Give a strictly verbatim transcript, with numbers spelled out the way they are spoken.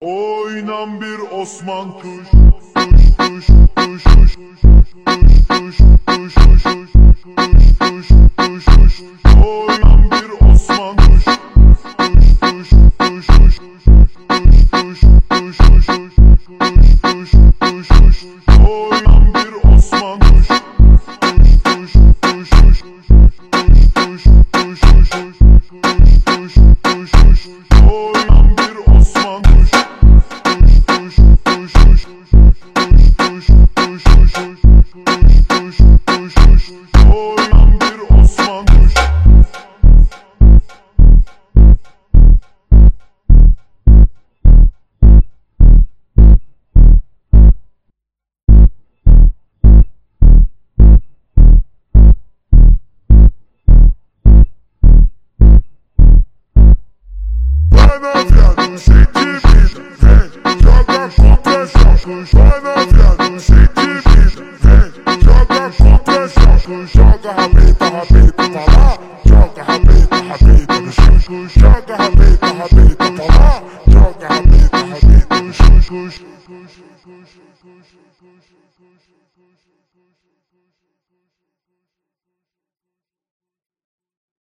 Oynan bir Osman tuş tuş tuş tuş tuş tuş tuş tuş tuş tuş tuş tuş Oynan bir Osman tuş tuş tuş tuş tuş tuş tuş tuş tuş tuş tuş tuş Oynan bir Osman tuş tuş tuş tuş tuş tuş tuş tuş tuş tuş tuş Oynan bir Osman tuş Oynan bir Osman tuş. Bana fiyatı sekiz bin hey, joga compressão. Bana fiyatı sekiz bin hey, joga compressão. Joga rabeta, rabeta pra lá, joga rabeta, rabeta no chão. Joga rabeta, rabeta pra lá, joga rabeta, rabeta no chão.